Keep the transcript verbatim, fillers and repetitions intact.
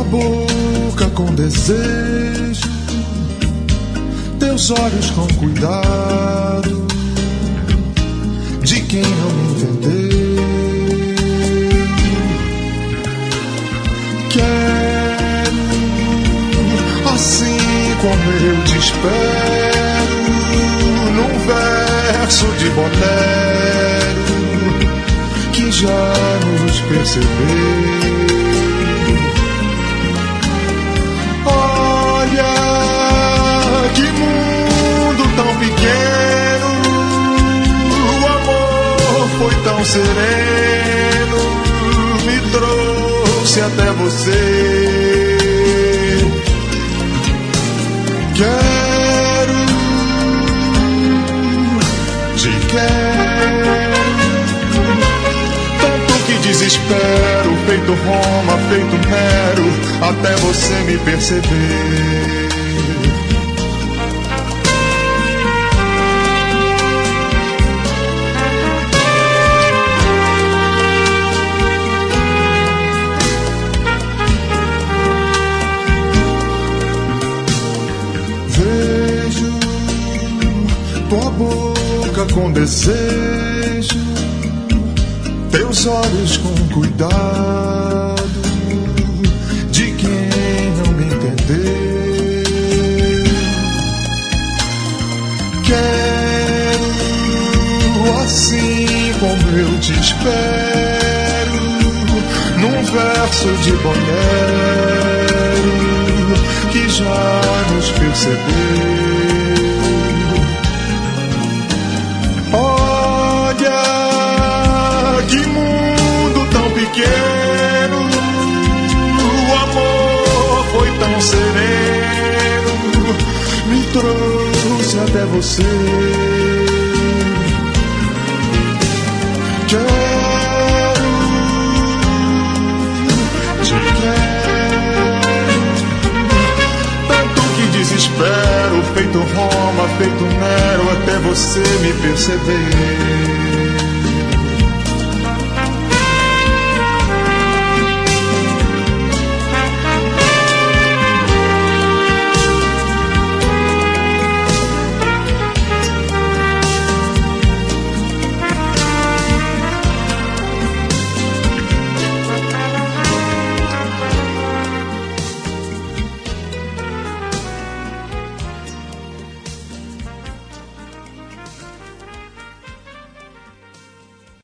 boca com desejo, teus olhos com cuidado de quem não me entendeu. Quero, assim como eu te espero, num verso de bolero que já nos percebeu. Olha que mundo tão pequeno, o amor foi tão sereno, me trouxe até você. Quero, te quero, tanto que desespero, feito Roma, feito Nero, até você me perceber. Tua boca com desejo, teus olhos com cuidado de quem não me entendeu. Quero, assim como eu te espero, num verso de bolero que já nos percebeu. Que mundo tão pequeno, o amor foi tão sereno, me trouxe até você. Quero, te quero, tanto que desespero, feito Roma, feito Nero, até você me perceber.